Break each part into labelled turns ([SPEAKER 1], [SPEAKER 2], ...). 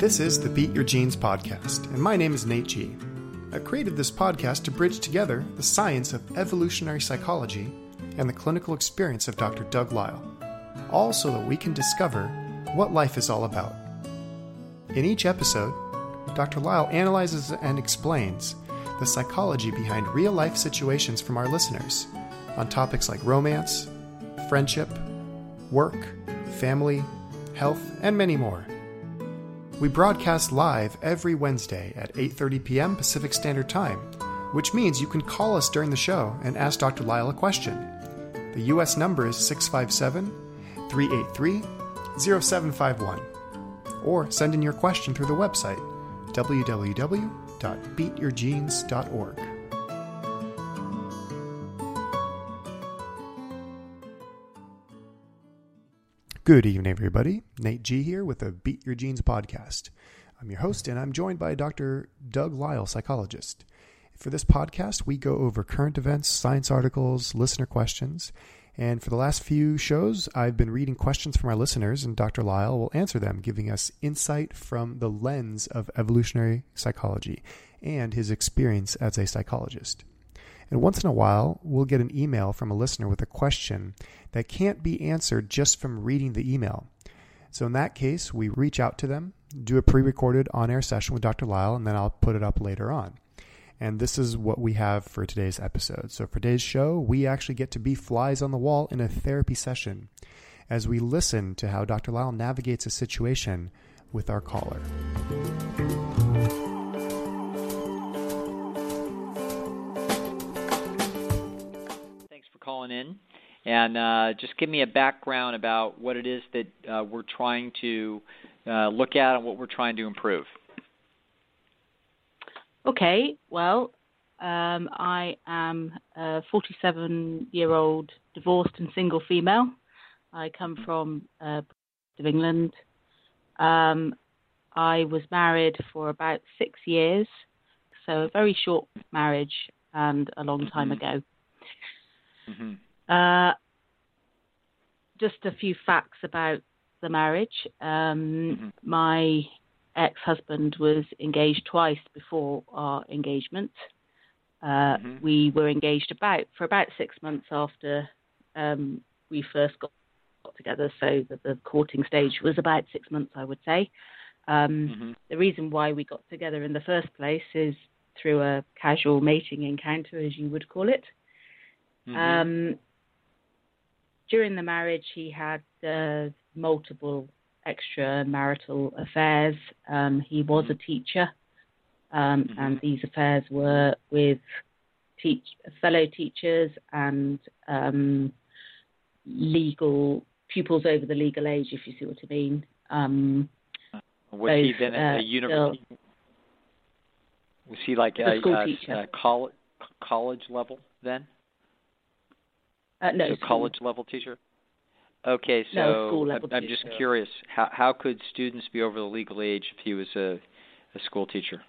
[SPEAKER 1] This is the Beat Your Genes podcast, and my name is Nate G. I created this podcast to bridge together the science of evolutionary psychology and the clinical experience of Dr. Doug Lisle, all so that we can discover what life is all about. In each episode, Dr. Lisle analyzes and explains the psychology behind real-life situations from our listeners on topics like romance, friendship, work, family, health, and many more. We broadcast live every Wednesday at 8:30 p.m. Pacific Standard Time, which means you can call us during the show and ask Dr. Lisle a question. The U.S. number is 657-383-0751. Or send in your question through the website, www.beatyourgenes.org. Good evening, everybody. Nate G here with the Beat Your Genes podcast. I'm your host, and I'm joined by Dr. Doug Lisle, psychologist. For this podcast, we go over current events, science articles, listener questions, and for the last few shows, I've been reading questions from our listeners, and Dr. Lisle will answer them, giving us insight from the lens of evolutionary psychology and his experience as a psychologist. And once in a while, we'll get an email from a listener with a question that can't be answered just from reading the email. So in that case, we reach out to them, do a pre-recorded on-air session with Dr. Lisle, and then I'll put it up later on. And this is what we have for today's episode. So for today's show, we actually get to be flies on the wall in a therapy session as we listen to how Dr. Lisle navigates a situation with our caller.
[SPEAKER 2] Calling in, and just give me a background about what it is that we're trying to look at and what we're trying to improve.
[SPEAKER 3] Okay, well, I am a 47-year-old divorced and single female. I come from of England. I was married for about 6 years, so a very short marriage and a long time ago.
[SPEAKER 2] Mm-hmm.
[SPEAKER 3] Just a few facts about the marriage. My ex-husband was engaged twice before our engagement. We were engaged for about 6 months after we first got together, so the courting stage was about 6 months, I would say. The reason why we got together in the first place is through a casual mating encounter, as you would call it. During the marriage, he had multiple extramarital affairs. He was a teacher, and these affairs were with fellow teachers and legal pupils over the legal age, if you see what I mean.
[SPEAKER 2] Was he then at a university? Was he like a college level then?
[SPEAKER 3] No,
[SPEAKER 2] so college level teacher. Okay, so
[SPEAKER 3] no, school level
[SPEAKER 2] I'm
[SPEAKER 3] teacher.
[SPEAKER 2] just curious, how could students be over the legal age if he was a school teacher?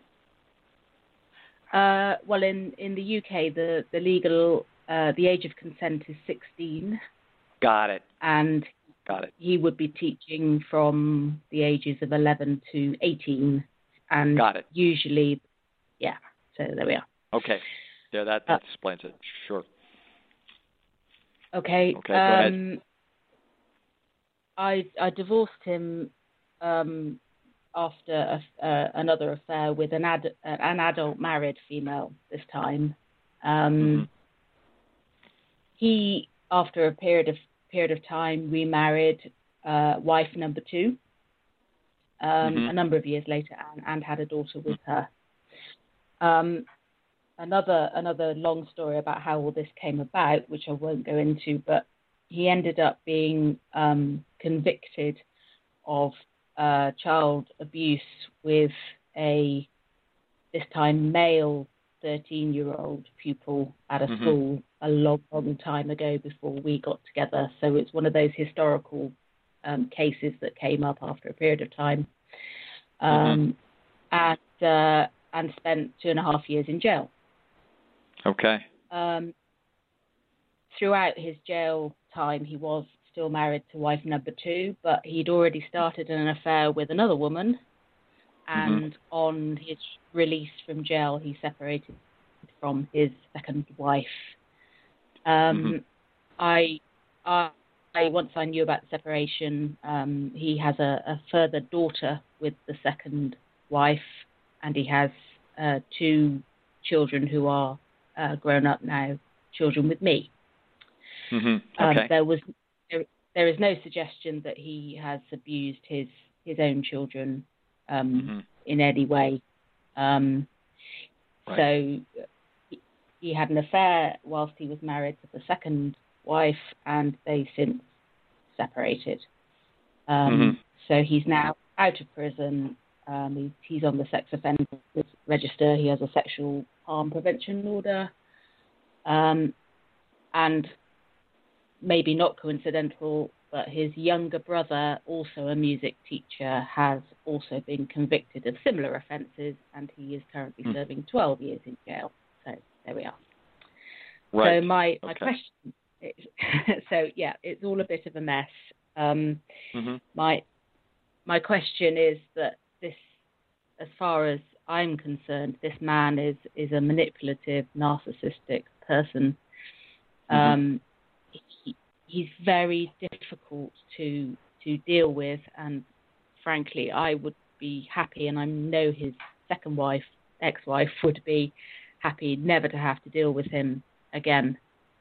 [SPEAKER 3] Well, in the UK, the legal the age of consent is 16.
[SPEAKER 2] Got it.
[SPEAKER 3] And he would be teaching from the ages of 11 to 18, and
[SPEAKER 2] got it.
[SPEAKER 3] Usually, yeah. So there we are.
[SPEAKER 2] Okay, yeah, that explains it. Sure.
[SPEAKER 3] Okay.
[SPEAKER 2] Go ahead.
[SPEAKER 3] I divorced him after another affair with an adult married female this time. He, after a period of time, remarried wife number 2 a number of years later, and had a daughter with her. Another long story about how all this came about, which I won't go into, but he ended up being convicted of child abuse with this time male 13-year-old pupil at a school a long time ago before we got together. So it's one of those historical cases that came up after a period of time, and spent 2.5 years in jail.
[SPEAKER 2] Okay.
[SPEAKER 3] Throughout his jail time, he was still married to wife number 2, but he'd already started an affair with another woman and on his release from jail, he separated from his second wife. Once I knew about the separation, he has a further daughter with the second wife, and he has 2 children who are grown up now, children with me.
[SPEAKER 2] Okay.
[SPEAKER 3] There is no suggestion that he has abused his own children in any way.
[SPEAKER 2] Right.
[SPEAKER 3] So he had an affair whilst he was married to the second wife, and they since separated. So he's now out of prison. He's on the sex offender register. He has a sexual harm prevention order. And maybe not coincidental, but his younger brother, also a music teacher, has also been convicted of similar offences, and he is currently serving 12 years in jail. So there we are.
[SPEAKER 2] Right.
[SPEAKER 3] So my question is, so yeah, it's all a bit of a mess. My question is that this, as far as I'm concerned, this man is a manipulative, narcissistic person. He's very difficult to deal with, and frankly, I would be happy, and I know his second wife, ex-wife, would be happy never to have to deal with him again.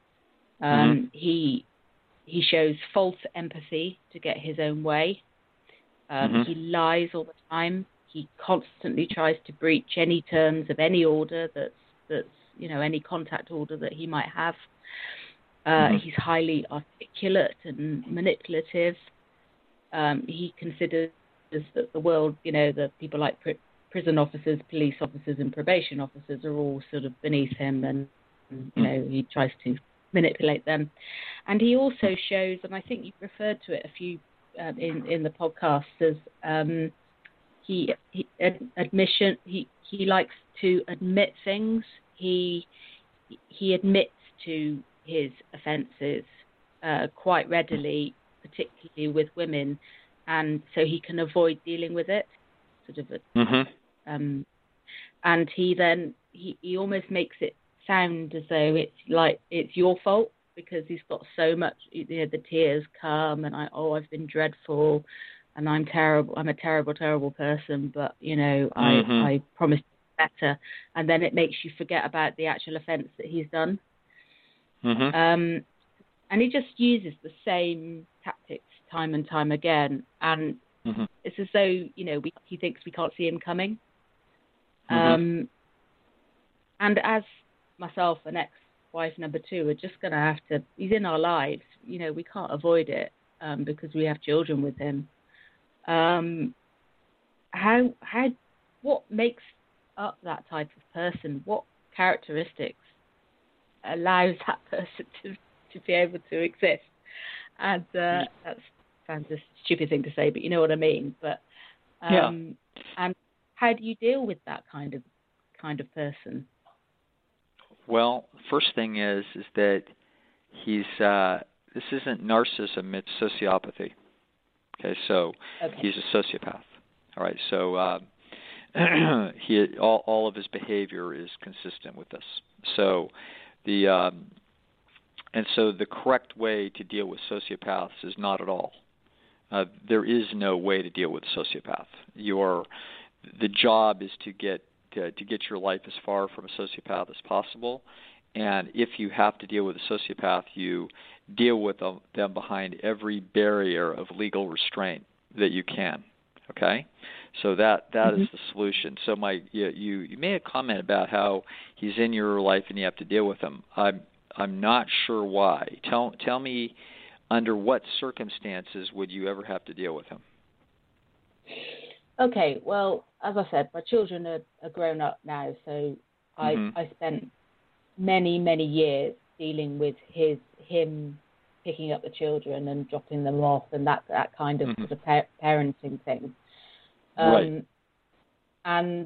[SPEAKER 3] He shows false empathy to get his own way. He lies all the time. He constantly tries to breach any terms of any order that's any contact order that he might have. He's highly articulate and manipulative. He considers that the world, the people like prison officers, police officers, and probation officers are all sort of beneath him, and he tries to manipulate them. And he also shows, and I think you referred to it a few in the podcast, as he likes to admit things. He admits to his offences quite readily, particularly with women, and so he can avoid dealing with it. And he almost makes it sound as though it's your fault, because he's got so much. The tears come, and I've been dreadful, and I'm terrible. I'm a terrible, terrible person. But I promised better, and then it makes you forget about the actual offence that he's done. And he just uses the same tactics time and time again, and it's as though he thinks we can't see him coming. And as myself and ex-wife number 2 are just going to have to. He's in our lives. We can't avoid it because we have children with him. What makes up that type of person? What characteristics allows that person to be able to exist? And that sounds a stupid thing to say, but you know what I mean. But and how do you deal with that kind of person?
[SPEAKER 2] Well, first thing is that he's this isn't narcissism; it's sociopathy. Okay, so he's a sociopath. All right, so all of his behavior is consistent with this. So the correct way to deal with sociopaths is not at all. There is no way to deal with a sociopath. The job is to get your life as far from a sociopath as possible, and if you have to deal with a sociopath, you deal with them behind every barrier of legal restraint that you can. Okay, so that is the solution. So you made a comment about how he's in your life and you have to deal with him. I'm not sure why. Tell me, under what circumstances would you ever have to deal with him?
[SPEAKER 3] Okay, well, as I said, my children are grown up now, so I spent many, many years dealing with him picking up the children and dropping them off, and that kind of sort of parenting thing.
[SPEAKER 2] Right.
[SPEAKER 3] And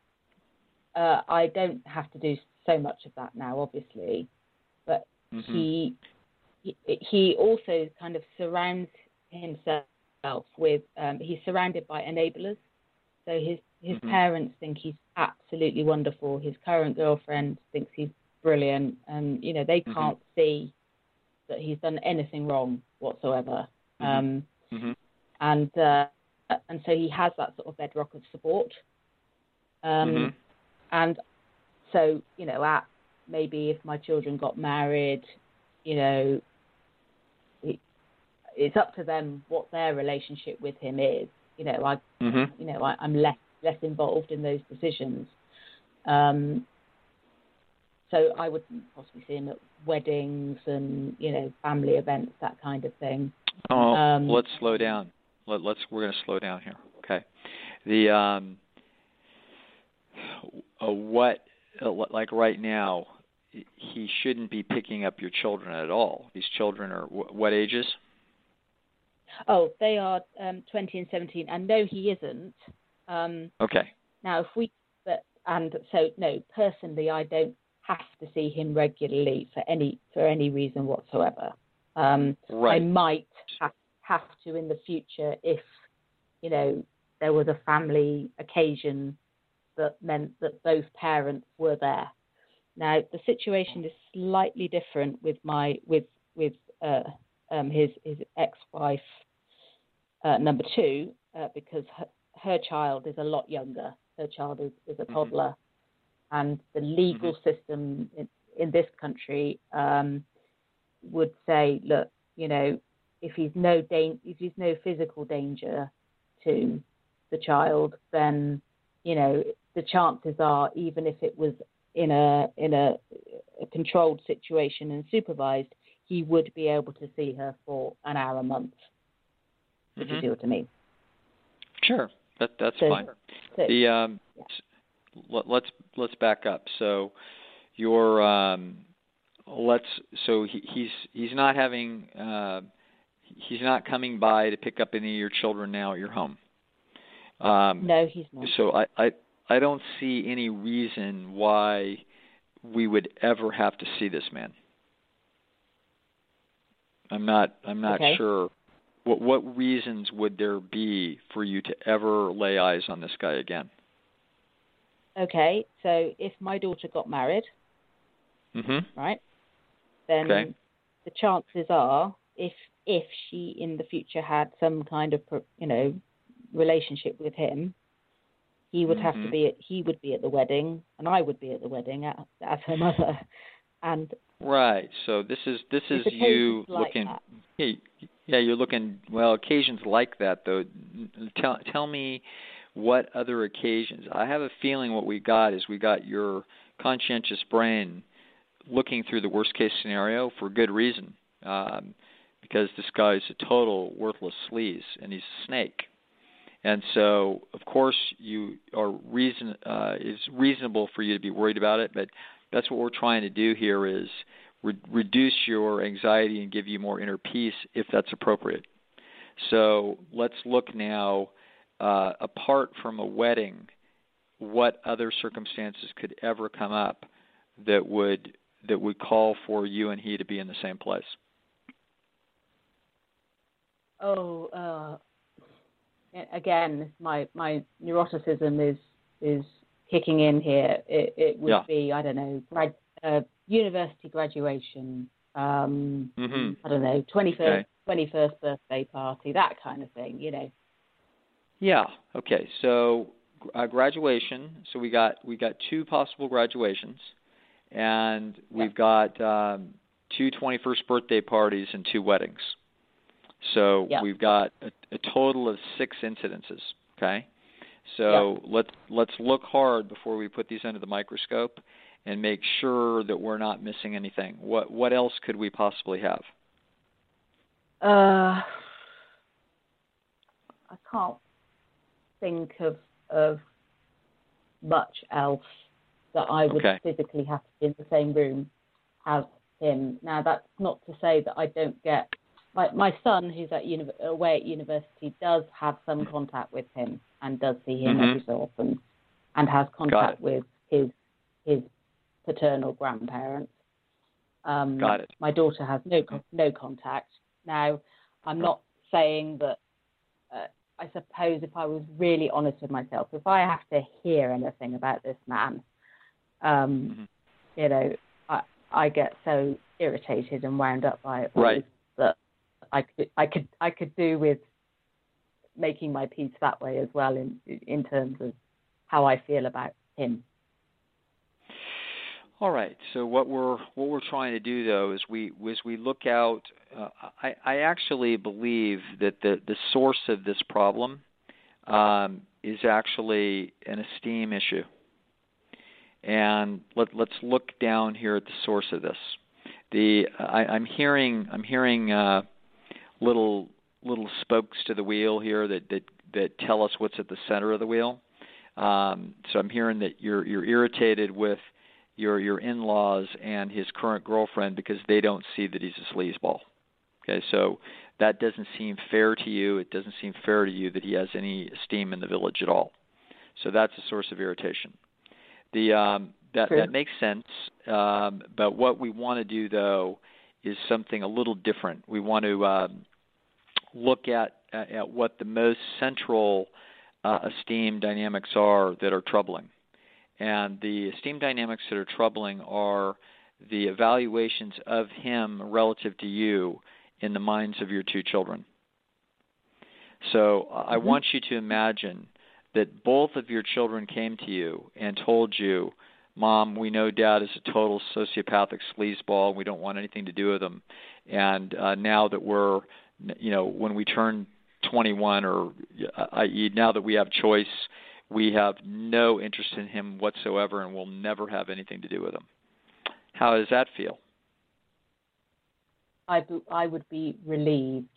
[SPEAKER 3] I don't have to do so much of that now, obviously, but he also kind of surrounds himself with. He's surrounded by enablers. So his parents think he's absolutely wonderful. His current girlfriend thinks he's brilliant, and they can't see that he's done anything wrong whatsoever. And so he has that sort of bedrock of support. And so maybe if my children got married, it's up to them what their relationship with him is. I'm less involved in those decisions. So I would possibly see him at weddings and family events, that kind of thing.
[SPEAKER 2] Let's slow down. We're going to slow down here. Okay. The like right now, he shouldn't be picking up your children at all. These children are what ages?
[SPEAKER 3] Oh, they are 20 and 17, and no, he isn't.
[SPEAKER 2] Okay.
[SPEAKER 3] Now, no, personally, I don't have to see him regularly for any reason whatsoever.
[SPEAKER 2] Right.
[SPEAKER 3] I might have to in the future if there was a family occasion that meant that both parents were there. Now, the situation is slightly different with his ex-wife, number two, because her child is a lot younger. Her child is a toddler, and the legal system in this country would say, look, if he's no physical danger to the child, then the chances are, even if it was in a controlled situation and supervised, he would be able to see her for an hour a month. If you see what I mean? Sure,
[SPEAKER 2] that's fine. Let's back up. So he's not having he's not coming by to pick up any of your children now at your home.
[SPEAKER 3] No, he's not.
[SPEAKER 2] So I don't see any reason why we would ever have to see this man. I'm not sure. What reasons would there be for you to ever lay eyes on this guy again?
[SPEAKER 3] Okay, so if my daughter got married, right, then the chances are, if she in the future had some kind of relationship with him, he would have to be he would be at the wedding, and I would be at the wedding as her mother, and
[SPEAKER 2] right. So this is you looking. Like yeah, you're looking. Well, occasions like that, though. Tell me what other occasions. I have a feeling what we got your conscientious brain looking through the worst case scenario for good reason, because this guy's a total worthless sleaze and he's a snake. And so, of course, it's reasonable for you to be worried about it, but that's what we're trying to do here is reduce your anxiety and give you more inner peace if that's appropriate. So let's look now, apart from a wedding, what other circumstances could ever come up that would call for you and he to be in the same place?
[SPEAKER 3] Again, my neuroticism is kicking in here. It would be, I don't know, university graduation, I don't know, 21st birthday party, that kind of thing,
[SPEAKER 2] Yeah. Okay. So graduation. So we got two possible graduations, and we've got two 21st birthday parties and two weddings. So we've got a total of 6 incidences. Okay. So let's look hard before we put these under the microscope and make sure that we're not missing anything. What else could we possibly have?
[SPEAKER 3] I can't think of much else that I would physically have to be in the same room as him. Now, that's not to say that I don't get... My son, who's away at university, does have some contact with him and does see him every so often and has contact with his paternal grandparents.
[SPEAKER 2] Got it.
[SPEAKER 3] My daughter has no contact. Now, I'm not saying that... I I suppose if I was really honest with myself, if I have to hear anything about this man, you know, I get so irritated and wound up by it all
[SPEAKER 2] Right.
[SPEAKER 3] that I could do with making my peace that way as well in terms of how I feel about him.
[SPEAKER 2] All right. So what we're trying to do though is we look out. I actually believe that the source of this problem is actually an esteem issue. And let's look down here at the source of this. I'm hearing little spokes to the wheel here that tell us what's at the center of the wheel. So I'm hearing that you're irritated with your in-laws and his current girlfriend because they don't see that he's a sleazeball. Okay, so that doesn't seem fair to you. It doesn't seem fair to you that he has any esteem in the village at all. So that's a source of irritation. That makes sense. But what we want to do though is something a little different. We want to look at what the most central esteem dynamics are that are troubling. And the esteem dynamics that are troubling are the evaluations of him relative to you in the minds of your two children. So I want you to imagine that both of your children came to you and told you, Mom, we know Dad is a total sociopathic sleazeball. We don't want anything to do with him. And now that we're, when we turn 21, or i.e. now that we have choice, we have no interest in him whatsoever and will never have anything to do with him. How does that feel?
[SPEAKER 3] I would be relieved.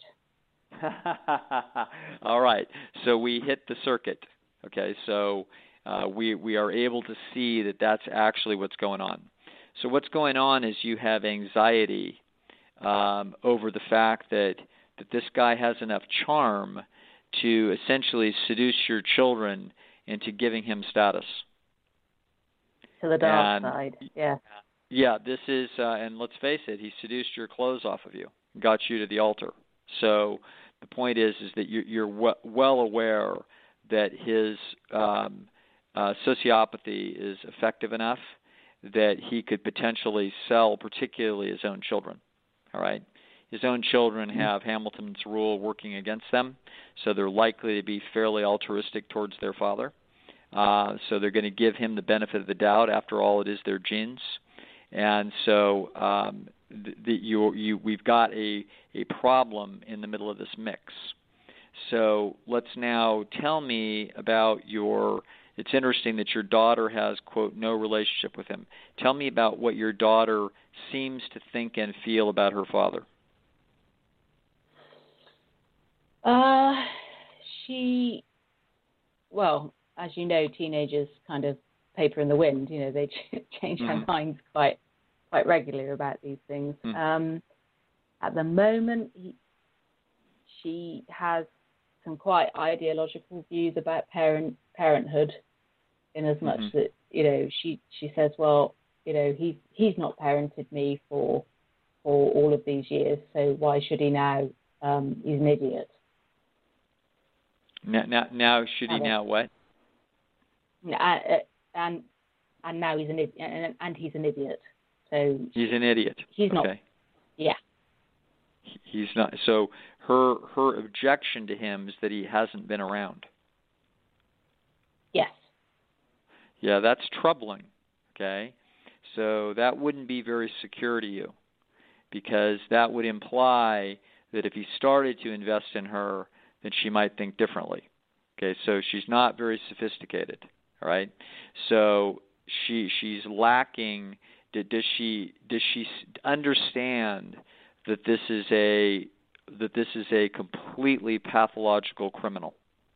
[SPEAKER 2] All right. So we hit the circuit. Okay. So we are able to see that that's actually what's going on. So what's going on is you have anxiety over the fact that this guy has enough charm to essentially seduce your children into giving him status.
[SPEAKER 3] To the dark side, yeah.
[SPEAKER 2] Yeah, this is, and let's face it, he seduced your clothes off of you, got you to the altar. So the point is that you're well aware that his sociopathy is effective enough that he could potentially sell particularly his own children, all right? His own children have Hamilton's rule working against them, so they're likely to be fairly altruistic towards their father. So they're going to give him the benefit of the doubt. After all, it is their genes. And so we've got a problem in the middle of this mix. So let's now tell me about it's interesting that your daughter has, quote, no relationship with him. Tell me about what your daughter seems to think and feel about her father.
[SPEAKER 3] Well, as you know, teenagers kind of paper in the wind. They change their minds quite regularly about these things. At the moment, she has some quite ideological views about parenthood, in as much that she says, well, he's not parented me for all of these years, so why should he now? He's an idiot.
[SPEAKER 2] Now should he now what?
[SPEAKER 3] And now he's an idiot, and he's an idiot. So
[SPEAKER 2] he's an idiot.
[SPEAKER 3] He's not.
[SPEAKER 2] Okay.
[SPEAKER 3] Yeah.
[SPEAKER 2] He's not. So her objection to him is that he hasn't been around.
[SPEAKER 3] Yes.
[SPEAKER 2] Yeah, that's troubling. Okay. So that wouldn't be very secure to you, because that would imply that if he started to invest in her, then she might think differently. Okay, so she's not very sophisticated. All right, so she's lacking. Does she understand that this is a completely pathological criminal?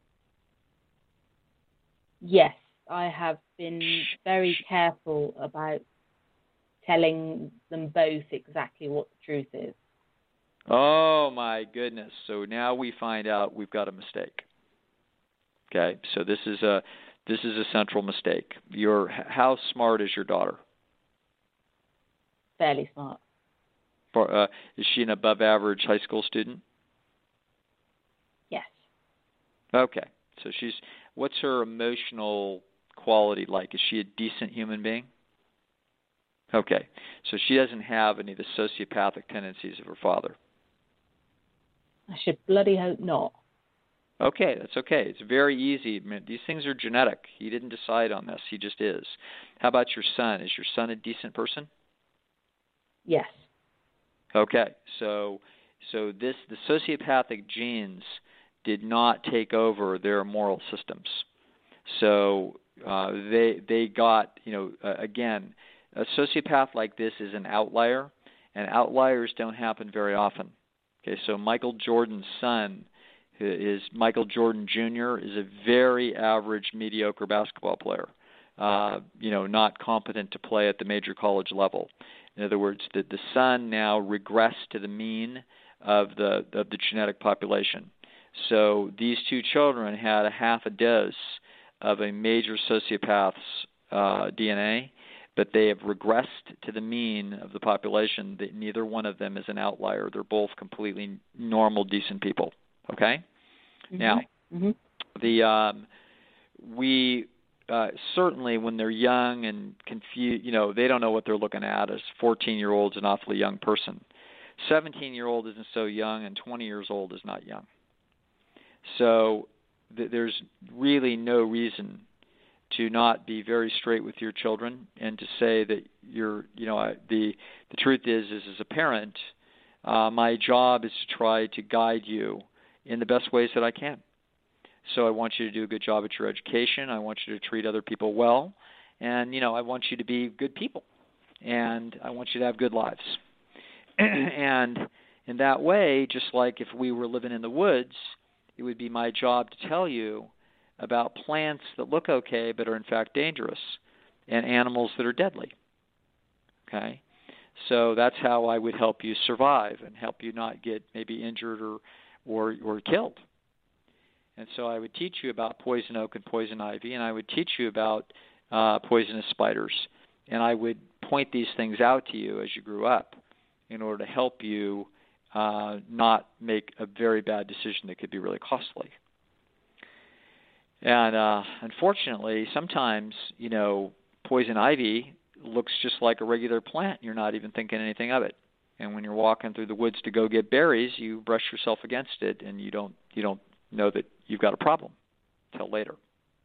[SPEAKER 3] Yes, I have been very careful about telling them both exactly what the truth is.
[SPEAKER 2] Oh my goodness! So now we find out we've got a mistake. Okay, so this is a central mistake. How smart is your daughter?
[SPEAKER 3] Fairly smart.
[SPEAKER 2] Is she an above average high school student?
[SPEAKER 3] Yes.
[SPEAKER 2] Okay. So what's her emotional quality like? Is she a decent human being? Okay. So she doesn't have any of the sociopathic tendencies of her father.
[SPEAKER 3] I should bloody hope not.
[SPEAKER 2] Okay, that's okay. It's very easy. I mean, these things are genetic. He didn't decide on this. He just is. How about your son? Is your son a decent person?
[SPEAKER 3] Yes.
[SPEAKER 2] Okay. So the sociopathic genes did not take over their moral systems. So they got, again, a sociopath like this is an outlier, and outliers don't happen very often. Okay, so Michael Jordan's son is Michael Jordan Jr. is a very average, mediocre basketball player. Not competent to play at the major college level. In other words, the son now regressed to the mean of the genetic population. So these two children had a half a dose of a major sociopath's DNA, but they have regressed to the mean of the population. That neither one of them is an outlier. They're both completely normal, decent people. Okay? Mm-hmm. Now, we certainly when they're young and confused, they don't know what they're looking at. As 14-year-old's an awfully young person. 17-year-old isn't so young, and 20 years old is not young. So there's really no reason to not be very straight with your children and to say that the truth is as a parent, my job is to try to guide you in the best ways that I can. So I want you to do a good job at your education. I want you to treat other people well. And, I want you to be good people. And I want you to have good lives. And in that way, just like if we were living in the woods, it would be my job to tell you about plants that look okay but are in fact dangerous and animals that are deadly. Okay? So that's how I would help you survive and help you not get maybe injured or killed. And so I would teach you about poison oak and poison ivy, and I would teach you about poisonous spiders. And I would point these things out to you as you grew up in order to help you not make a very bad decision that could be really costly. And unfortunately, sometimes, poison ivy looks just like a regular plant. You're not even thinking anything of it. And when you're walking through the woods to go get berries, you brush yourself against it, and you don't know that you've got a problem till later.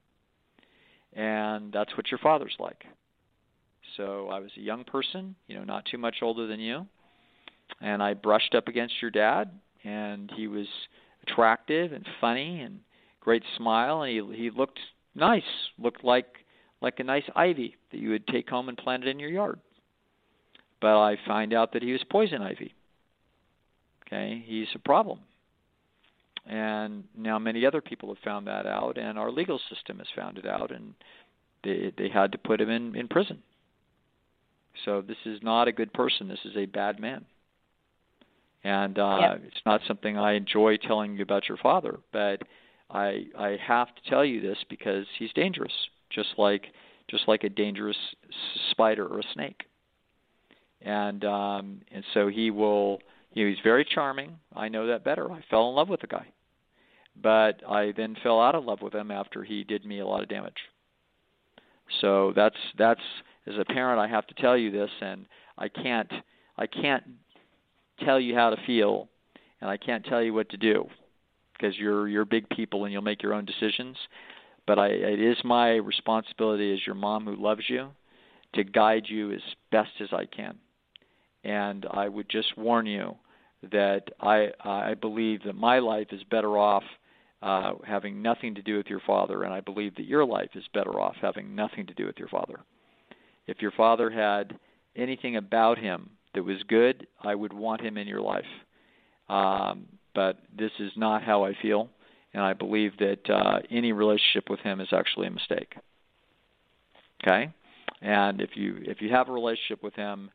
[SPEAKER 2] And that's what your father's like. So I was a young person, not too much older than you, and I brushed up against your dad, and he was attractive and funny and great smile, and he looked nice, looked like a nice ivy that you would take home and plant it in your yard. But I find out that he was poison ivy. Okay, he's a problem. And now many other people have found that out, and our legal system has found it out, and they had to put him in prison. So this is not a good person. This is a bad man. And It's not something I enjoy telling you about your father, but I have to tell you this because he's dangerous, just like a dangerous spider or a snake. And so he will. He's very charming. I know that better. I fell in love with the guy, but I then fell out of love with him after he did me a lot of damage. So that's as a parent, I have to tell you this, and I can't tell you how to feel, and I can't tell you what to do, because you're big people and you'll make your own decisions. But it is my responsibility as your mom who loves you to guide you as best as I can. And I would just warn you that I believe that my life is better off having nothing to do with your father, and I believe that your life is better off having nothing to do with your father. If your father had anything about him that was good, I would want him in your life. But this is not how I feel, and I believe that any relationship with him is actually a mistake. Okay? And if you have a relationship with him,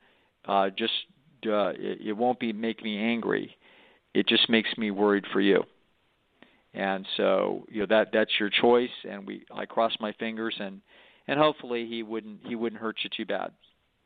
[SPEAKER 2] it won't make me angry. It just makes me worried for you. And so that's your choice, and I cross my fingers, and hopefully he wouldn't hurt you too bad.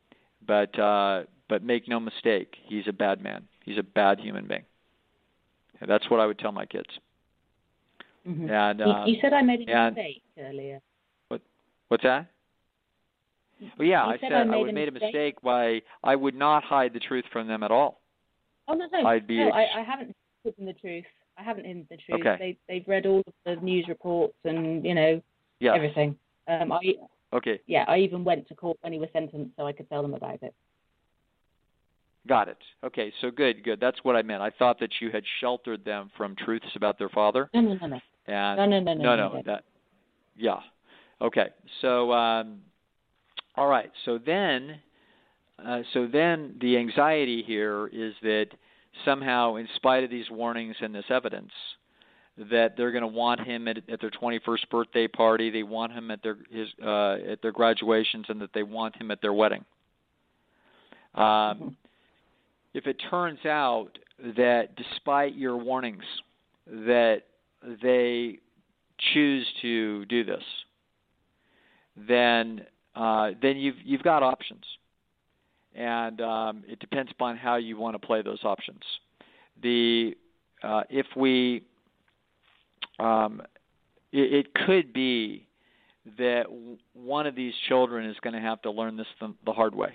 [SPEAKER 2] But make no mistake, he's a bad man. He's a bad human being. And that's what I would tell my kids.
[SPEAKER 3] Mm-hmm.
[SPEAKER 2] And
[SPEAKER 3] you said I made a mistake earlier.
[SPEAKER 2] What's that? Well, yeah, I said I
[SPEAKER 3] would
[SPEAKER 2] made a mistake by I would not hide the truth from them at all.
[SPEAKER 3] Oh, no. I haven't hidden the truth. I haven't hidden the truth.
[SPEAKER 2] Okay.
[SPEAKER 3] They've read all of the news reports and,
[SPEAKER 2] Yes.
[SPEAKER 3] everything.
[SPEAKER 2] Okay.
[SPEAKER 3] Yeah, I even went to court when he was sentenced so I could tell them about it.
[SPEAKER 2] Got it. Okay, so good. That's what I meant. I thought that you had sheltered them from truths about their father.
[SPEAKER 3] No.
[SPEAKER 2] And
[SPEAKER 3] No.
[SPEAKER 2] Yeah. Okay. So, all right. So then the anxiety here is that somehow, in spite of these warnings and this evidence, that they're going to want him at their 21st birthday party, they want him at their graduations, and that they want him at their wedding. If it turns out that despite your warnings that they choose to do this, then you've got options, and it depends upon how you want to play those options. It could be that one of these children is going to have to learn this the hard way.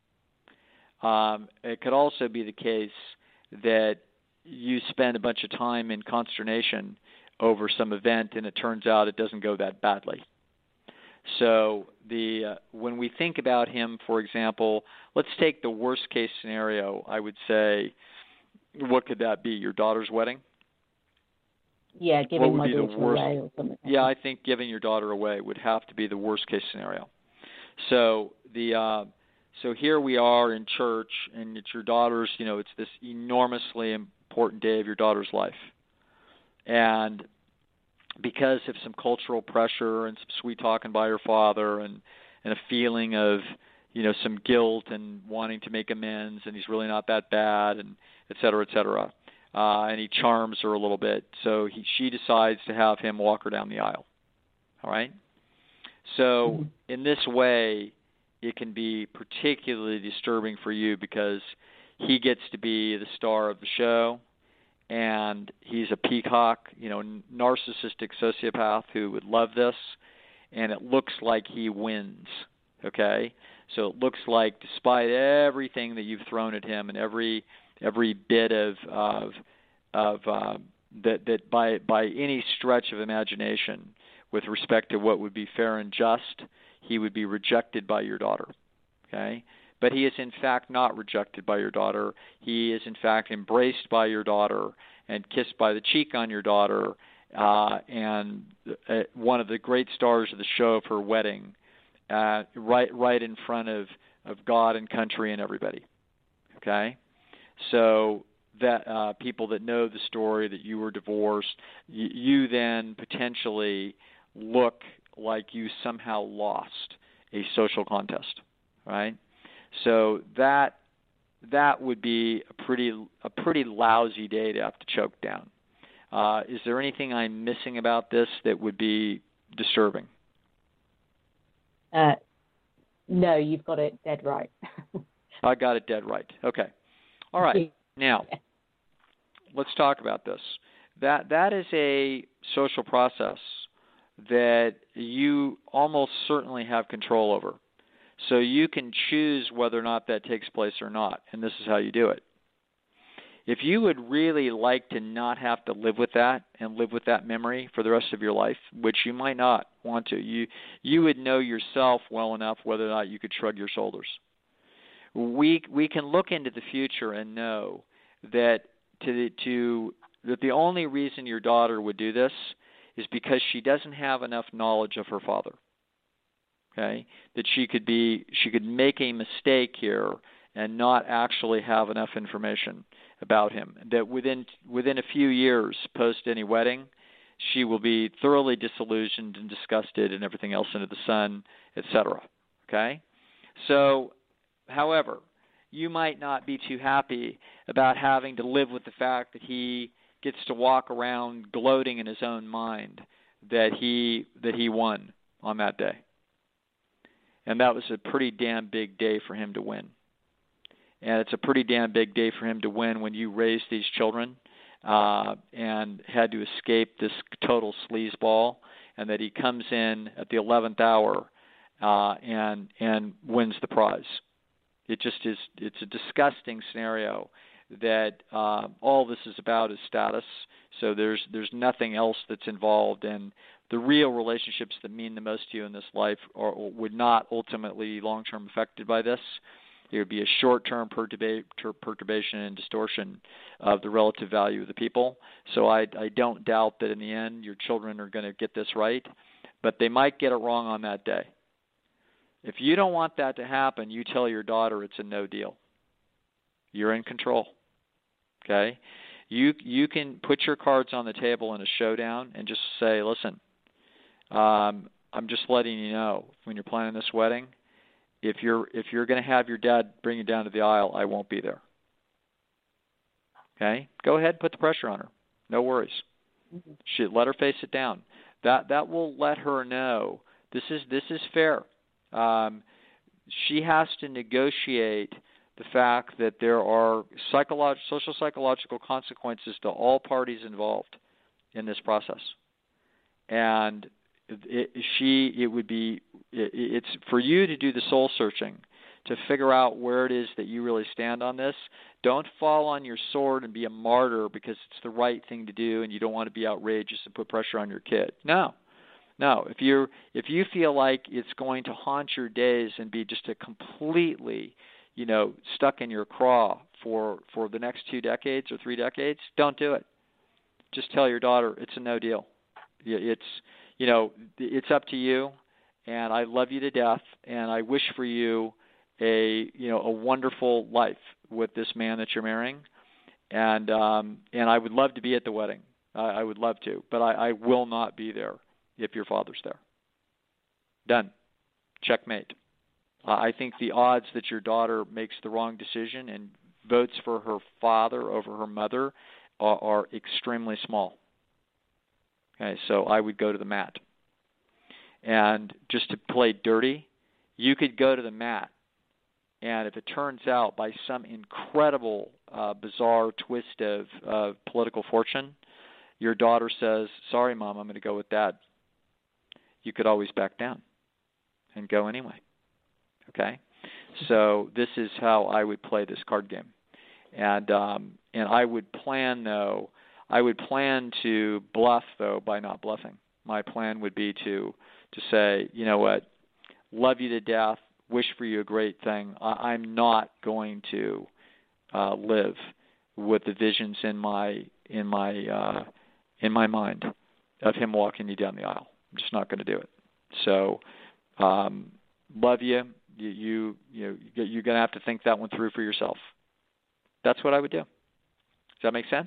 [SPEAKER 2] It could also be the case that you spend a bunch of time in consternation over some event, and it turns out it doesn't go that badly. So when we think about him, for example, let's take the worst case scenario. I would say, what could that be? Your daughter's wedding?
[SPEAKER 3] Yeah, giving my daughter away or something.
[SPEAKER 2] Yeah, I think giving your daughter away would have to be the worst case scenario. So so here we are in church, and it's your daughter's. It's this enormously important day of your daughter's life, and because of some cultural pressure and some sweet talking by her father and a feeling of, some guilt and wanting to make amends, and he's really not that bad, and et cetera, and he charms her a little bit. So she decides to have him walk her down the aisle. All right? So in this way, it can be particularly disturbing for you because he gets to be the star of the show, and he's a peacock, narcissistic sociopath who would love this, and it looks like he wins, okay? So it looks like despite everything that you've thrown at him and every bit of that by any stretch of imagination with respect to what would be fair and just, he would be rejected by your daughter, okay? But he is in fact not rejected by your daughter. He is in fact embraced by your daughter and kissed by the cheek on your daughter, and one of the great stars of the show of her wedding, right in front of God and country and everybody, okay? So that people that know the story that you were divorced, you then potentially look like you somehow lost a social contest, right? So that would be a pretty lousy day to have to choke down. Is there anything I'm missing about this that would be disturbing?
[SPEAKER 3] No, you've got it dead right.
[SPEAKER 2] I got it dead right. Okay. All right. Now, let's talk about this. That is a social process that you almost certainly have control over. So you can choose whether or not that takes place or not, and this is how you do it. If you would really like to not have to live with that and live with that memory for the rest of your life, which you might not want to, you would know yourself well enough whether or not you could shrug your shoulders. We can look into the future and know that that the only reason your daughter would do this is because she doesn't have enough knowledge of her father. Okay, that she could make a mistake here and not actually have enough information about him. That within a few years post any wedding, she will be thoroughly disillusioned and disgusted and everything else under the sun, etc. Okay, so however, you might not be too happy about having to live with the fact that he gets to walk around gloating in his own mind that he won on that day. And that was a pretty damn big day for him to win. And it's a pretty damn big day for him to win when you raise these children and had to escape this total sleazeball, and that he comes in at the 11th hour and wins the prize. It just is. It's a disgusting scenario that all this is about is status. So there's nothing else that's involved, and the real relationships that mean the most to you in this life would not ultimately be long-term affected by this. It would be a short-term perturbation and distortion of the relative value of the people. So I don't doubt that in the end your children are going to get this right, but they might get it wrong on that day. If you don't want that to happen, you tell your daughter it's a no deal. You're in control. Okay? You can put your cards on the table in a showdown and just say, listen, I'm just letting you know, when you're planning this wedding, if you're going to have your dad bring you down to the aisle, I won't be there. Okay? Go ahead, put the pressure on her. No worries. Let her face it down. That will let her know this is fair. She has to negotiate the fact that there are social psychological consequences to all parties involved in this process, and it's for you to do the soul searching to figure out where it is that you really stand on this. Don't fall on your sword and be a martyr because it's the right thing to do and you don't want to be outrageous and put pressure on your kid. No. If you feel like it's going to haunt your days and be just a completely, stuck in your craw for the next 2 decades or 3 decades, don't do it. Just tell your daughter it's a no deal. It's up to you, and I love you to death, and I wish for you a wonderful life with this man that you're marrying, and I would love to be at the wedding. I would love to, but I will not be there if your father's there. Done. Checkmate. I think the odds that your daughter makes the wrong decision and votes for her father over her mother are extremely small. Okay, so I would go to the mat. And just to play dirty, you could go to the mat, and if it turns out by some incredible, bizarre twist of political fortune, your daughter says, sorry, Mom, I'm going to go with Dad. You could always back down and go anyway. Okay? So this is how I would play this card game. And I would plan, though, to bluff, though, by not bluffing. My plan would be to say, you know what, love you to death, wish for you a great thing. I'm not going to live with the visions in my mind of him walking you down the aisle. I'm just not going to do it. So, love you. You're going to have to think that one through for yourself. That's what I would do. Does that make sense?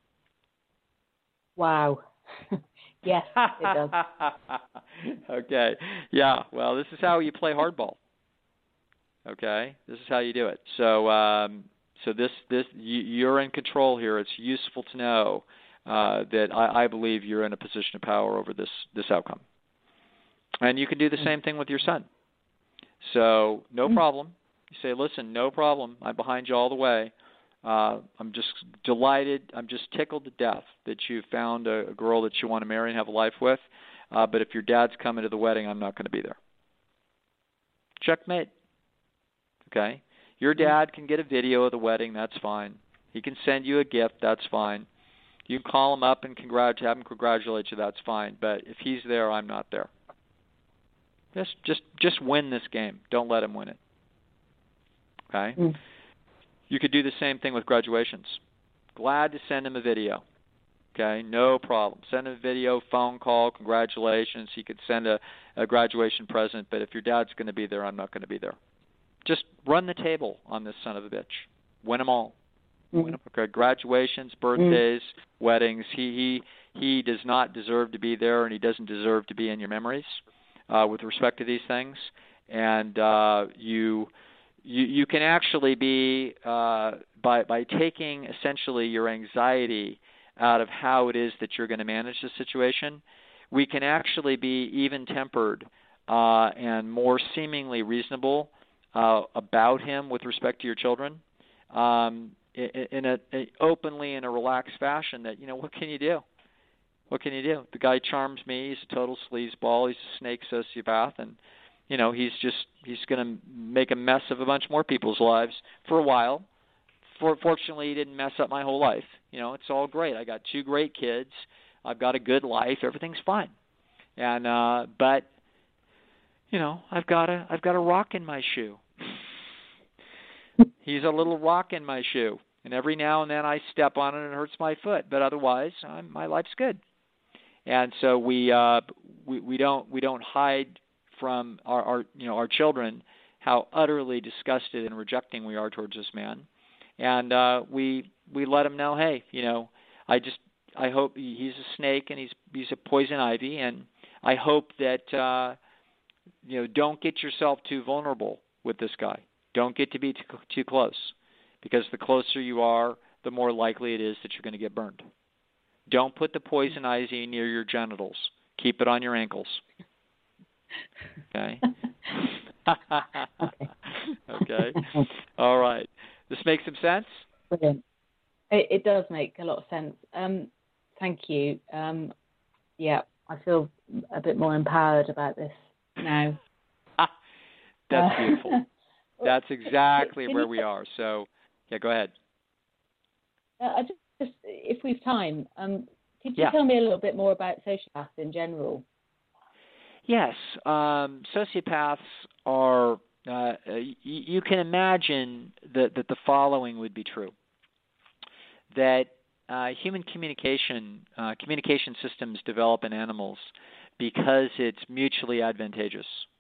[SPEAKER 3] Wow. Yes, it does.
[SPEAKER 2] Okay. Yeah. Well, this is how you play hardball. Okay. This is how you do it. So, you're in control here. It's useful to know that I believe you're in a position of power over this outcome. And you can do the same thing with your son. So, no problem. You say, listen, no problem. I'm behind you all the way. I'm just delighted. I'm just tickled to death that you found a girl that you want to marry and have a life with. But if your dad's coming to the wedding, I'm not going to be there. Checkmate. Okay? Your dad can get a video of the wedding. That's fine. He can send you a gift. That's fine. You can call him up and have him congratulate you. That's fine. But if he's there, I'm not there. Just win this game. Don't let him win it. Okay? You could do the same thing with graduations. Glad to send him a video. Okay? No problem. Send him a video, phone call, congratulations. He could send a graduation present. But if your dad's going to be there, I'm not going to be there. Just run the table on this son of a bitch. Win them all. Okay, graduations, birthdays, weddings. He does not deserve to be there, and he doesn't deserve to be in your memories with respect to these things. And you can actually be by taking essentially your anxiety out of how it is that you're going to manage the situation. We can actually be even-tempered and more seemingly reasonable about him with respect to your children. a openly in a relaxed fashion that, what can you do? What can you do? The guy charms me. He's a total sleazeball. He's a snake sociopath, and he's going to make a mess of a bunch more people's lives for a while. Fortunately, he didn't mess up my whole life. It's all great. I got 2 great kids. I've got a good life. Everything's fine. And but I've got a rock in my shoe. He's a little rock in my shoe, and every now and then I step on it and it hurts my foot. But otherwise, my life's good. And so we don't hide from our children how utterly disgusted and rejecting we are towards this man, and we let them know, hey, I hope he's a snake and he's a poison ivy, and I hope that don't get yourself too vulnerable with this guy. Don't get to be too close, because the closer you are, the more likely it is that you're going to get burned. Don't put the poison ivy near your genitals. Keep it on your ankles. Okay? Okay. All right. This makes some sense?
[SPEAKER 3] Brilliant. It does make a lot of sense. Thank you. Yeah, I feel a bit more empowered about this now.
[SPEAKER 2] That's beautiful. That's exactly where we are. So, yeah, go ahead.
[SPEAKER 3] I just, if we've time, could you tell me a little bit more about sociopaths in general?
[SPEAKER 2] Yes. Sociopaths are, you can imagine that the following would be true. That human communication systems develop in animals because it's mutually advantageous.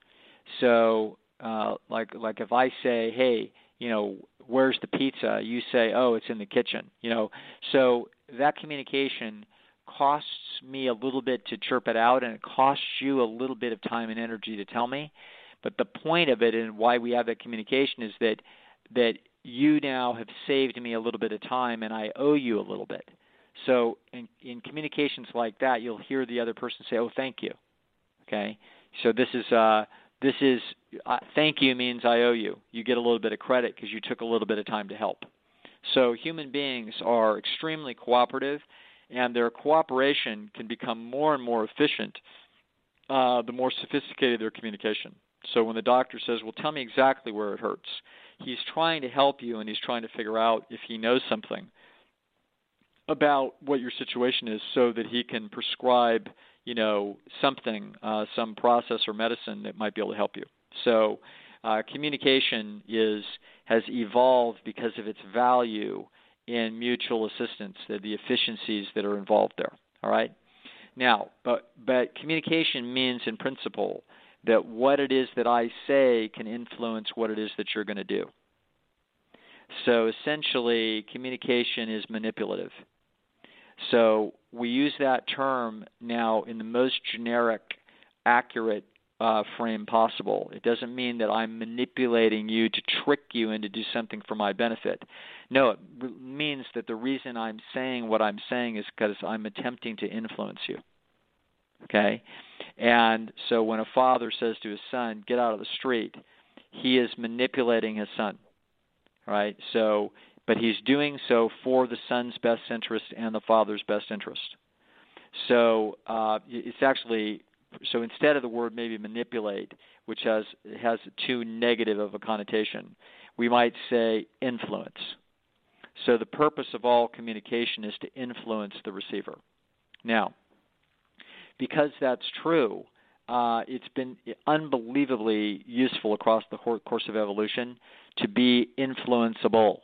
[SPEAKER 2] So, like if I say, hey, where's the pizza? You say, oh, it's in the kitchen. So that communication costs me a little bit to chirp it out, and it costs you a little bit of time and energy to tell me. But the point of it and why we have that communication is that you now have saved me a little bit of time, and I owe you a little bit. So in communications like that, you'll hear the other person say, oh, thank you. Okay? So this is thank you means I owe you. You get a little bit of credit because you took a little bit of time to help. So human beings are extremely cooperative, and their cooperation can become more and more efficient the more sophisticated their communication. So when the doctor says, well, tell me exactly where it hurts, he's trying to help you, and he's trying to figure out if he knows something about what your situation is so that he can prescribe something, some process or medicine that might be able to help you. So communication has evolved because of its value in mutual assistance, the efficiencies that are involved there. All right? Now, but communication means in principle that what it is that I say can influence what it is that you're going to do. So essentially, communication is manipulative. So we use that term now in the most generic, accurate frame possible. It doesn't mean that I'm manipulating you to trick you into do something for my benefit. No, it means that the reason I'm saying what I'm saying is because I'm attempting to influence you. Okay? And so when a father says to his son, get out of the street, he is manipulating his son. Right? So, but he's doing so for the son's best interest and the father's best interest. So it's actually, so instead of the word maybe manipulate, which has too negative of a connotation, we might say influence. So the purpose of all communication is to influence the receiver. Now, because that's true, it's been unbelievably useful across the course of evolution to be influenceable.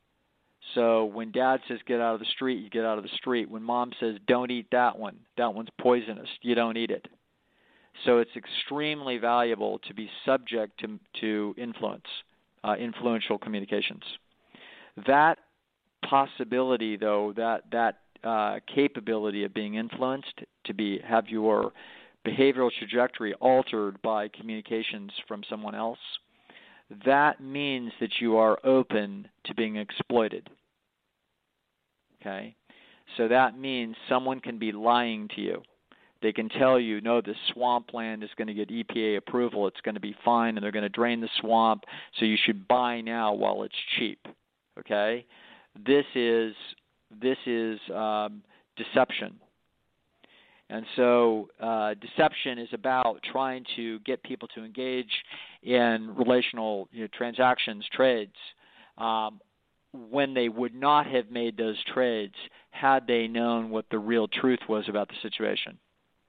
[SPEAKER 2] So when Dad says get out of the street, you get out of the street. When Mom says don't eat that one's poisonous, you don't eat it. So it's extremely valuable to be subject to influence, influential communications. That possibility, though, that capability of being influenced, have your behavioral trajectory altered by communications from someone else, that means that you are open to being exploited. Okay? So that means someone can be lying to you. They can tell you, no, this swampland is going to get EPA approval, it's going to be fine, and they're going to drain the swamp, so you should buy now while it's cheap. Okay? This is deception. And so deception is about trying to get people to engage in relational transactions, trades, when they would not have made those trades had they known what the real truth was about the situation.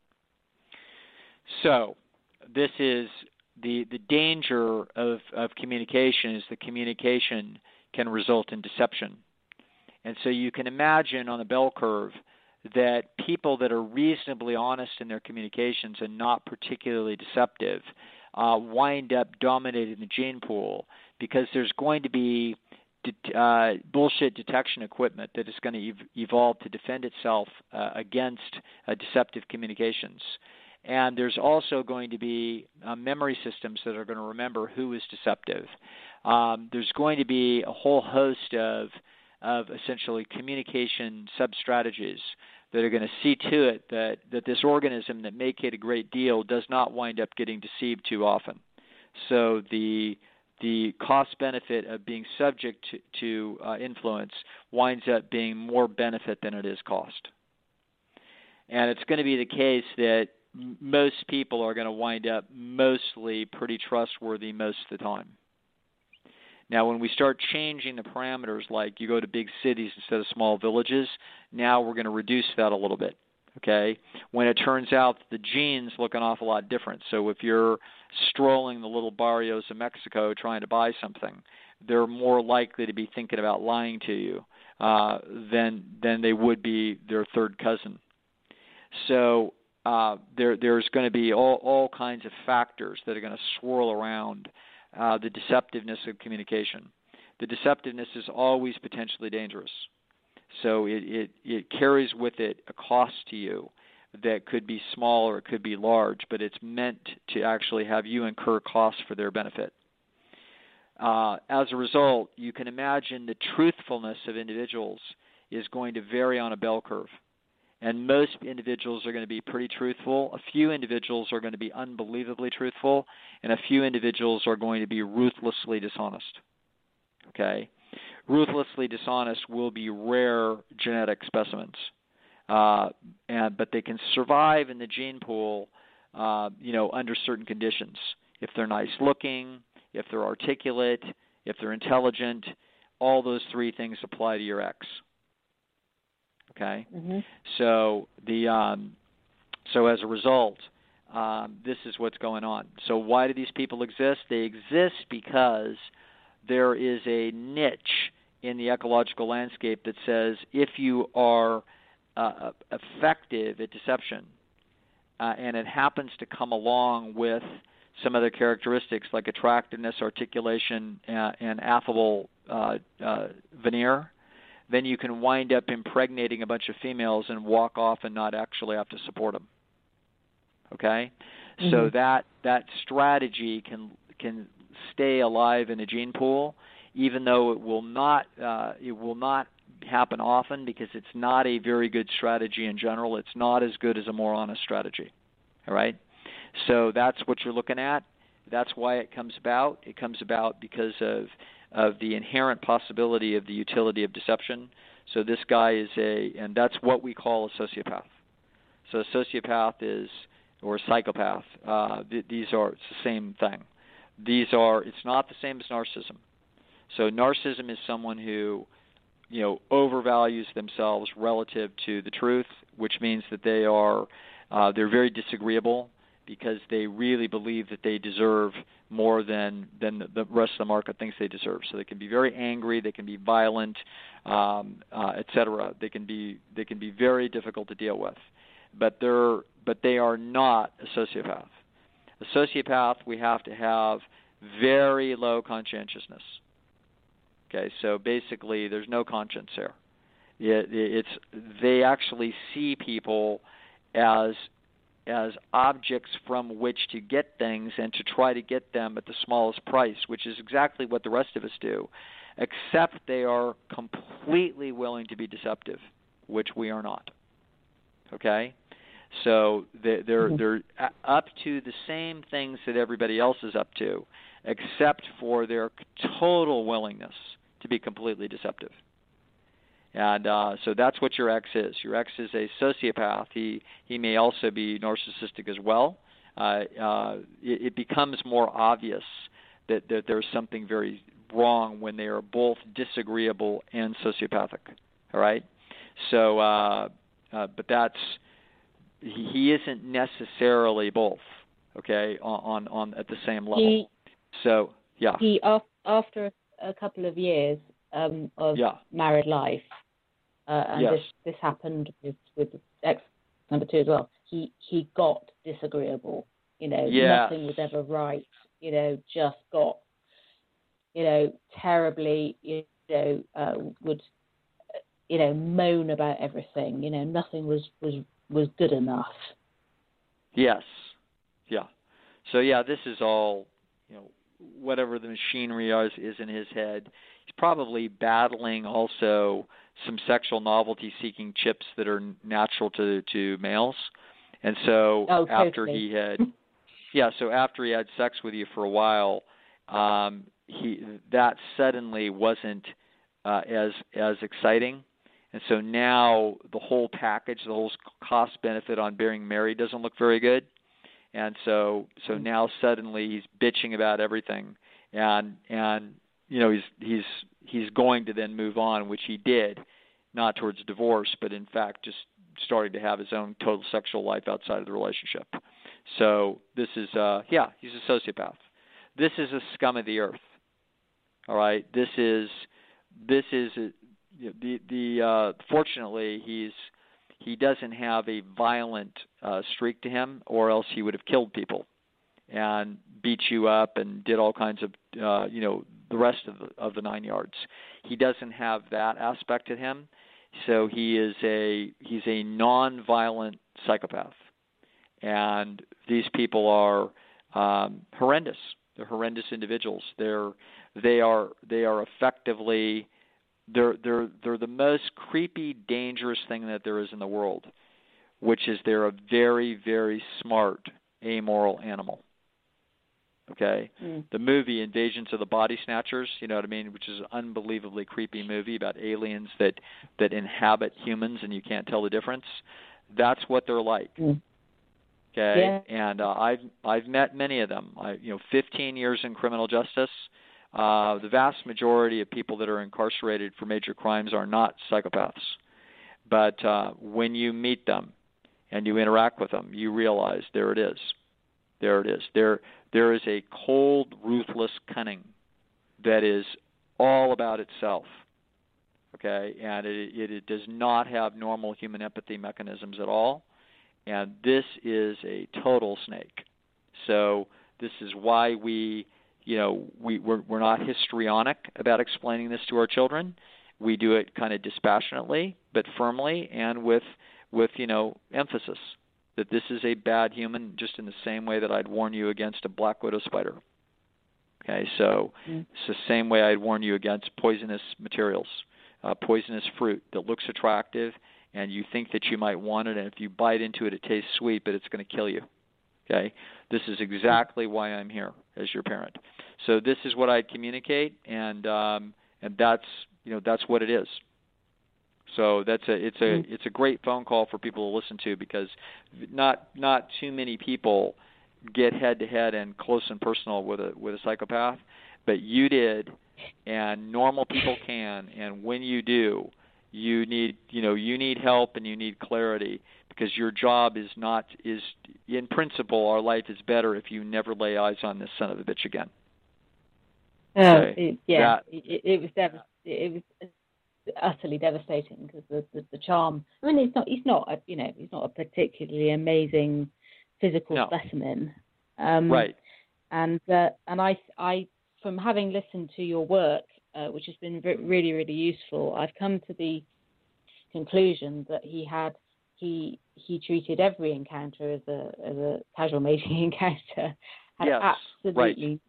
[SPEAKER 2] So this is the danger of communication is that communication can result in deception. And so you can imagine on the bell curve that people that are reasonably honest in their communications and not particularly deceptive wind up dominating the gene pool because there's going to be bullshit detection equipment that is going to evolve to defend itself against deceptive communications. And there's also going to be memory systems that are going to remember who is deceptive. There's going to be a whole host of essentially communication sub-strategies that are going to see to it that this organism that may kid a great deal does not wind up getting deceived too often. So the cost-benefit of being subject to influence winds up being more benefit than it is cost. And it's going to be the case that most people are going to wind up mostly pretty trustworthy most of the time. Now, when we start changing the parameters, like you go to big cities instead of small villages, now we're going to reduce that a little bit, okay? When it turns out the genes look an awful lot different. So if you're strolling the little barrios of Mexico trying to buy something, they're more likely to be thinking about lying to you than they would be their third cousin. So there's going to be all kinds of factors that are going to swirl around the deceptiveness of communication. The deceptiveness is always potentially dangerous. So it carries with it a cost to you that could be small or it could be large, but it's meant to actually have you incur costs for their benefit. As a result, you can imagine the truthfulness of individuals is going to vary on a bell curve. And most individuals are going to be pretty truthful. A few individuals are going to be unbelievably truthful, and a few individuals are going to be ruthlessly dishonest. Okay? Ruthlessly dishonest will be rare genetic specimens, but they can survive in the gene pool, under certain conditions. If they're nice looking, if they're articulate, if they're intelligent, all those three things apply to your X. Okay, so so as a result, this is what's going on. So why do these people exist? They exist because there is a niche in the ecological landscape that says if you are effective at deception, and it happens to come along with some other characteristics like attractiveness, articulation, and affable veneer, then you can wind up impregnating a bunch of females and walk off and not actually have to support them. Okay? Mm-hmm. So that strategy can stay alive in a gene pool, even though it will not happen often because it's not a very good strategy in general. It's not as good as a more honest strategy. All right? So that's what you're looking at. That's why it comes about. It comes about because of the inherent possibility of the utility of deception. So this guy is and that's what we call a sociopath. So a sociopath or a psychopath, it's the same thing. It's not the same as narcissism. So narcissism is someone who, overvalues themselves relative to the truth, which means that they're very disagreeable, because they really believe that they deserve more than the rest of the market thinks they deserve. So they can be very angry, they can be violent, etc. They can be very difficult to deal with, but they are not a sociopath. A sociopath, we have to have very low conscientiousness. Okay, so basically there's no conscience there. They actually see people as objects from which to get things and to try to get them at the smallest price, which is exactly what the rest of us do, except they are completely willing to be deceptive, which we are not. Okay? So they're up to the same things that everybody else is up to, except for their total willingness to be completely deceptive. And so that's what your ex is. Your ex is a sociopath. He may also be narcissistic as well. It becomes more obvious that there's something very wrong when they are both disagreeable and sociopathic. All right? So, but that's, he isn't necessarily both, okay, on at the same level. So, yeah.
[SPEAKER 3] He, after a couple of years of married life, and
[SPEAKER 2] yes.
[SPEAKER 3] this happened with ex number 2 as well, he got disagreeable. Nothing was ever right. Just got, terribly, would, moan about everything. Nothing was good enough.
[SPEAKER 2] Yes. Yeah. So, this is all, whatever the machinery is in his head. He's probably battling also some sexual novelty-seeking chips that are natural to males. And so after he had, after he had sex with you for a while, that suddenly wasn't as exciting. And so now the whole package, the whole cost benefit on being married doesn't look very good. And so now suddenly he's bitching about everything, and he's going to then move on, which he did, not towards divorce, but in fact just starting to have his own total sexual life outside of the relationship. So this is he's a sociopath. This is a scum of the earth. All right, this is fortunately he doesn't have a violent streak to him, or else he would have killed people and beat you up and did all kinds of the rest of the 9 yards. He doesn't have that aspect to him, so he's a non-violent psychopath, and these people are horrendous. They're horrendous individuals. They are effectively. They're the most creepy, dangerous thing that there is in the world, which is they're a very, very smart, amoral animal. Okay? The movie Invasions of the Body Snatchers, you know what I mean, which is an unbelievably creepy movie about aliens that inhabit humans and you can't tell the difference. That's what they're like. Okay? Yeah. And I've met many of them. 15 years in criminal justice. The vast majority of people that are incarcerated for major crimes are not psychopaths. But when you meet them and you interact with them, you realize there it is. There it is. There is a cold, ruthless cunning that is all about itself. Okay? And it does not have normal human empathy mechanisms at all. And this is a total snake. So this is why we're not histrionic about explaining this to our children. We do it kind of dispassionately, but firmly, and with emphasis that this is a bad human, just in the same way that I'd warn you against a black widow spider. Okay, so it's the same way I'd warn you against poisonous materials, poisonous fruit that looks attractive, and you think that you might want it, and if you bite into it, it tastes sweet, but it's going to kill you. Okay, this is exactly why I'm here as your parent. So this is what I communicate, and that's what it is. So it's a great phone call for people to listen to, because not too many people get head to head and close and personal with a psychopath, but you did, and normal people can, and when you do, you need help and you need clarity, because your job is in principle, our life is better if you never lay eyes on this son of a bitch again.
[SPEAKER 3] Okay? It was utterly devastating, because the charm. I mean, he's not a particularly amazing physical specimen.
[SPEAKER 2] Right.
[SPEAKER 3] And I from having listened to your work, which has been really, really useful, I've come to the conclusion that he treated every encounter as a casual mating encounter. Had absolutely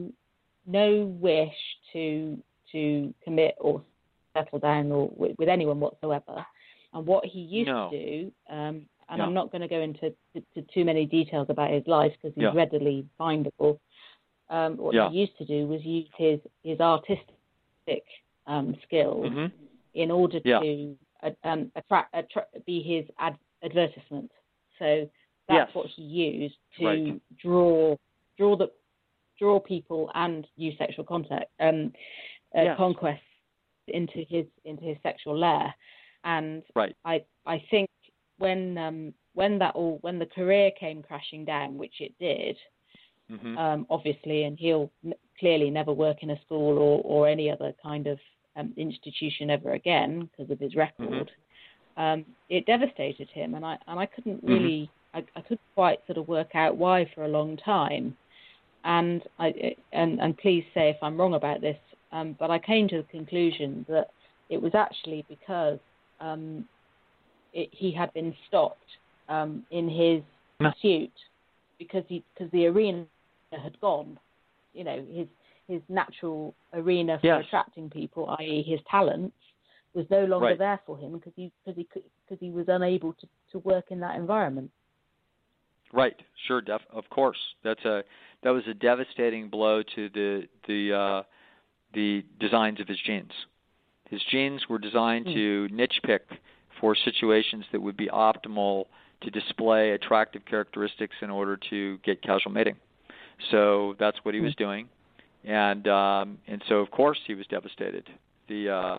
[SPEAKER 3] no wish to commit or settle down or with anyone whatsoever. And what he used to do, and I'm not going to go into too many details about his life because he's readily findable. What he used to do was use his artistic skills in order to be his advertisement. So that's what he used to draw people and use sexual conquest into his sexual lair. And I think when the career came crashing down, which it did, obviously, and he'll clearly never work in a school or any other kind of institution ever again because of his record. It devastated him, and I couldn't really, I couldn't quite sort of work out why for a long time. And please say if I'm wrong about this, but I came to the conclusion that it was actually because he had been stopped in his pursuit because the arena had gone. You know, his natural arena for attracting people, i.e. his talents, was no longer there for him because he was unable to work in that environment. Right.
[SPEAKER 2] Sure. Of course. That was a devastating blow to the designs of his genes. His genes were designed to niche pick for situations that would be optimal to display attractive characteristics in order to get casual mating. So that's what he was doing, and so of course he was devastated. That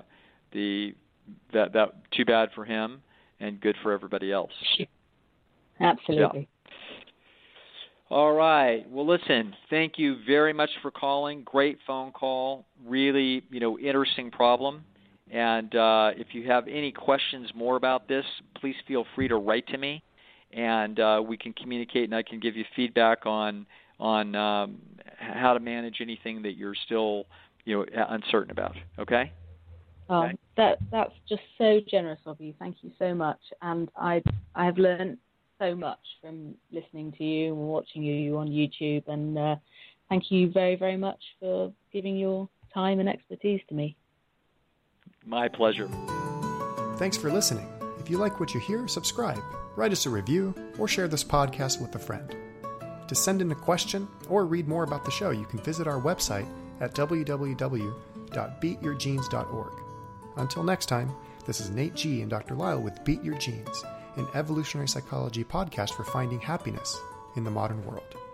[SPEAKER 2] too bad for him and good for everybody else.
[SPEAKER 3] Absolutely.
[SPEAKER 2] Yeah. All right. Well, listen, thank you very much for calling. Great phone call. Really, interesting problem. And if you have any questions more about this, please feel free to write to me, and we can communicate, and I can give you feedback on how to manage anything that you're still uncertain about. Okay?
[SPEAKER 3] Okay. That's just so generous of you. Thank you so much. And I have learned so much from listening to you and watching you on YouTube. And thank you very, very much for giving your time and expertise to me.
[SPEAKER 2] My pleasure.
[SPEAKER 1] Thanks for listening. If you like what you hear, subscribe, write us a review, or share this podcast with a friend. To send in a question or read more about the show, you can visit our website at www.beatyourgenes.org. Until next time, this is Nate G. and Dr. Lyle with Beat Your Genes, an evolutionary psychology podcast for finding happiness in the modern world.